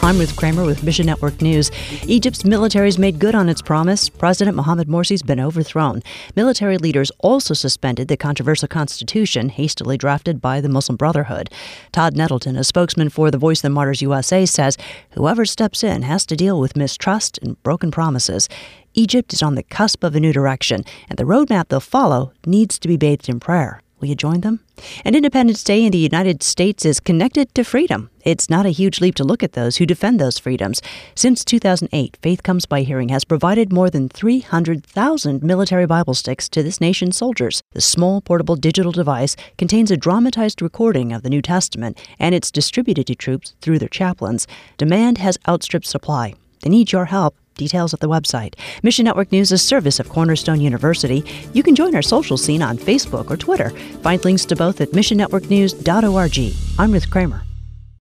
I'm Ruth Kramer with Mission Network News. Egypt's military's made good on its promise. President Mohamed Morsi's been overthrown. Military leaders also suspended the controversial constitution hastily drafted by the Muslim Brotherhood. Todd Nettleton, a spokesman for the Voice of the Martyrs USA, says whoever steps in has to deal with mistrust and broken promises. Egypt is on the cusp of a new direction, and the roadmap they'll follow needs to be bathed in prayer. Will you join them? And Independence Day in the United States is connected to freedom. It's not a huge leap to look at those who defend those freedoms. Since 2008, Faith Comes by Hearing has provided more than 300,000 military Bible sticks to this nation's soldiers. The small, portable digital device contains a dramatized recording of the New Testament, and it's distributed to troops through their chaplains. Demand has outstripped supply. They need your help. Details at the website. Mission Network News is a service of Cornerstone University. You can join our social scene on Facebook or Twitter. Find links to both at missionnetworknews.org. I'm Ruth Kramer.